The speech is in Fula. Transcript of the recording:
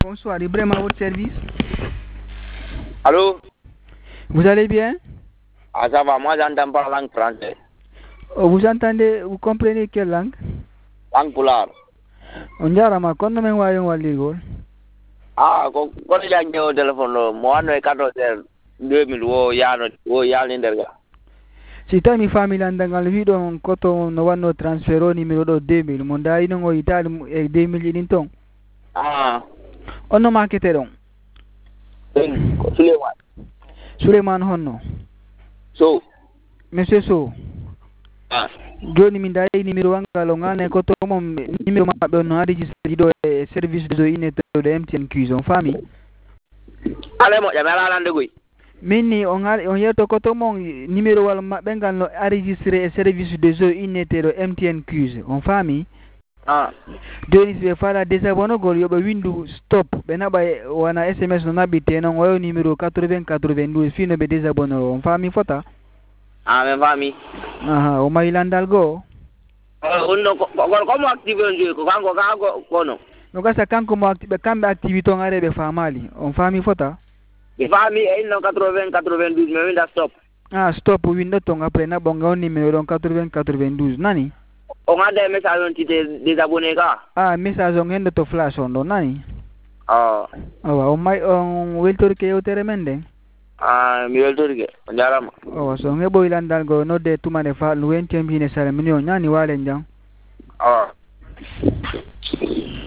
Bonsoir, Ibrahim à votre service. Allô? Vous allez bien? Ah, ça va, moi j'entends pas la langue française. Vous entendez, vous comprenez quelle langue? Langue pulaar. On jarama kono men wawi wallirgol. Ah, ko jangge o téléphone ɗo mo wanno e 14 2000 wo yalninderga. Si tawi mi faami landangal wiɗon koto no wanno transfert o numéro ɗo 2000 mo darino ngo yitali e 2000 ɗin ton. Ah. On no makete ɗon? Ko Souleymane. Souleymane honno? Sow. Monsieur Sow. Ah. Joni min dayi numéro wangal o ngane koto mom numéro maɓɓe on no enregistré ɗo e service de inettoɗo MTN Cuise on faami? Ale moƴƴa mi ala nande goy. Minni on yetto koto mon numéro wal maɓɓe ngal no enregistré e service de jeu inneteɗo MTN Cuise on faami? Ah. Joni si ɓe faala désabonnogol yoɓe windu stop ɓe naɓa wona SMS no naɓɓitte noon wayo numéro 80 92 fino ɓe désabonné o on faami fota? Ah, mi faami. Aha o mayi landal goo? On no komo activé on joyi ko kanko ka kono. No gasa kanko mo kamɓe activité on are ɓe faamali on faami fota? Mi faami e inno 80 92 mi winda stop. Ah stop winɗo ton après naɓonga on numéro ɗon 80 92 nani? On adda message on tite désabonné ka. Ah message on hende to flash on ɗo nani? Ah. Awa on weltorike yewtere men nden? Ah, mi weltorike on jarama. So on heɓoyi landal go nodde tumane fa wentembine salmini on ñani walen jam. Ah.